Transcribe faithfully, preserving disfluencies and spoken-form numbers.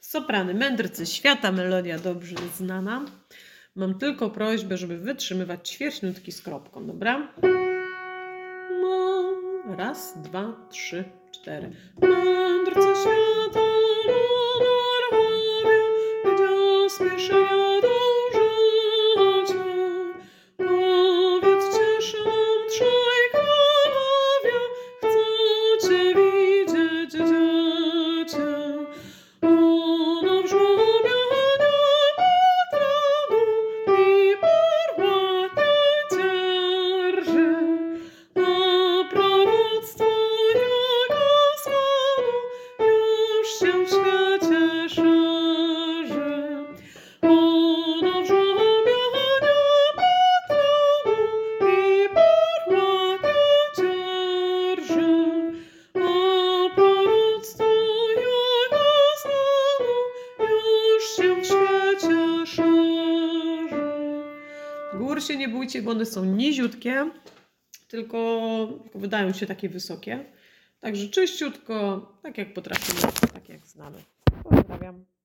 Soprany mędrcy świata, melodia dobrze znana. Mam tylko prośbę, żeby wytrzymywać ćwierćnutki z kropką, dobra? Raz, dwa, trzy, cztery. Mędrcy świata, monarchowie, gdzie spieszenia dążycie? Powiedzcie szynom trzej królowie, chcecie widzieć dziecię. Ona w żłobianie patronu i perła nie dzierży, a proroctwo jego stanu już się w świecie szerzy. Ona w żłobianie patronu i perła nie dzierży, a proroctwo jego stanu już się w świecie szerzy. Gór się nie bójcie, bo one są niziutkie, tylko, tylko wydają się takie wysokie. Także czyściutko, tak jak potrafimy, tak jak znamy. Pozdrawiam.